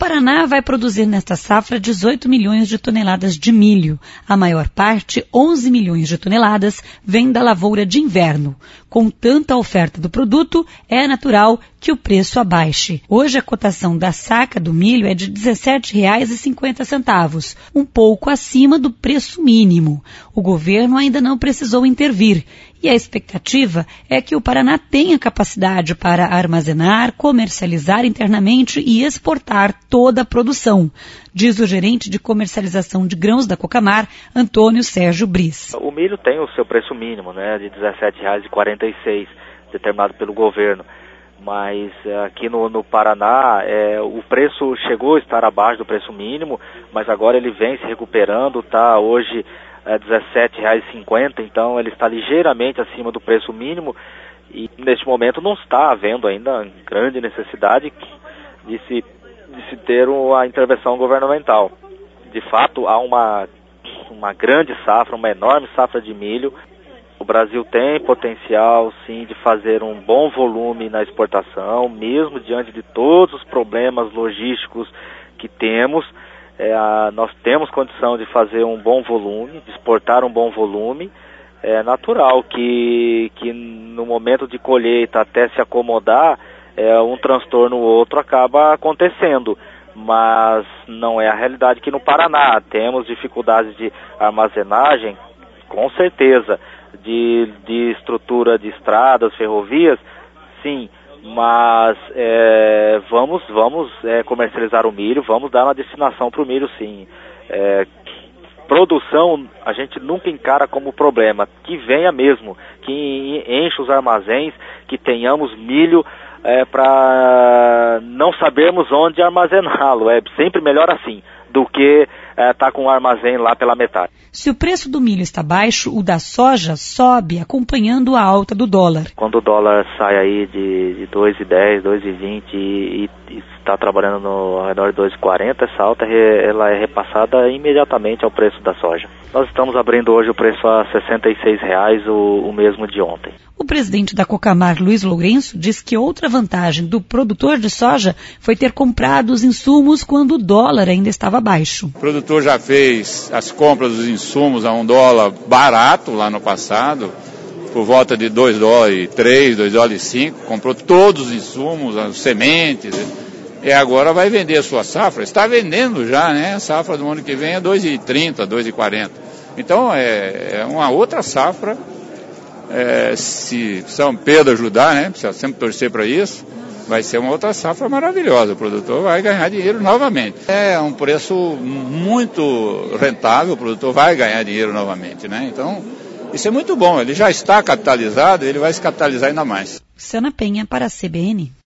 Paraná vai produzir nesta safra 18 milhões de toneladas de milho. A maior parte, 11 milhões de toneladas, vem da lavoura de inverno. Com tanta oferta do produto, é natural que o preço abaixe. Hoje a cotação da saca do milho é de R$ 17,50, um pouco acima do preço mínimo. O governo ainda não precisou intervir. E a expectativa é que o Paraná tenha capacidade para armazenar, comercializar internamente e exportar toda a produção, diz o gerente de comercialização de grãos da Cocamar, Antônio Sérgio Bris. O milho tem o seu preço mínimo, né, de R$ 17,46, determinado pelo governo. Mas aqui no Paraná, o preço chegou a estar abaixo do preço mínimo, mas agora ele vem se recuperando, está hoje R$ 17,50, então ele está ligeiramente acima do preço mínimo e neste momento não está havendo ainda grande necessidade de se ter a intervenção governamental. De fato, há uma grande safra, uma enorme safra de milho. O Brasil tem potencial, sim, de fazer um bom volume na exportação, mesmo diante de todos os problemas logísticos que temos. Nós temos condição de fazer um bom volume, de exportar um bom volume. É natural que no momento de colheita, até se acomodar, um transtorno ou outro acaba acontecendo. Mas não é a realidade aqui no Paraná. Temos dificuldades de armazenagem, com certeza, de estrutura de estradas, ferrovias, sim. Mas vamos comercializar o milho, vamos dar uma destinação para o milho, sim. Produção a gente nunca encara como problema, que venha mesmo, que enche os armazéns, que tenhamos milho para não sabermos onde armazená-lo. É sempre melhor assim do que estar com o armazém lá pela metade. Se o preço do milho está baixo, o da soja sobe, acompanhando a alta do dólar. Quando o dólar sai aí de 2,10, 2,20 e está trabalhando ao redor de 2,40, essa alta ela é repassada imediatamente ao preço da soja. Nós estamos abrindo hoje o preço a R$ 66,00, o mesmo de ontem. O presidente da Cocamar, Luiz Lourenço, diz que outra vantagem do produtor de soja foi ter comprado os insumos quando o dólar ainda estava baixo. O produtor já fez as compras dos insumos a $1 barato lá no passado, por volta de $2,03, $2,05, comprou todos os insumos, as sementes, e agora vai vender a sua safra. Está vendendo já, né? A safra do ano que vem é R$2,30, R$2,40. Então é uma outra safra. Se São Pedro ajudar, né, precisa sempre torcer para isso, vai ser uma outra safra maravilhosa, o produtor vai ganhar dinheiro novamente. É um preço muito rentável, o produtor vai ganhar dinheiro novamente, né? Então, isso é muito bom, ele já está capitalizado, ele vai se capitalizar ainda mais. Luciana Penha para a CBN.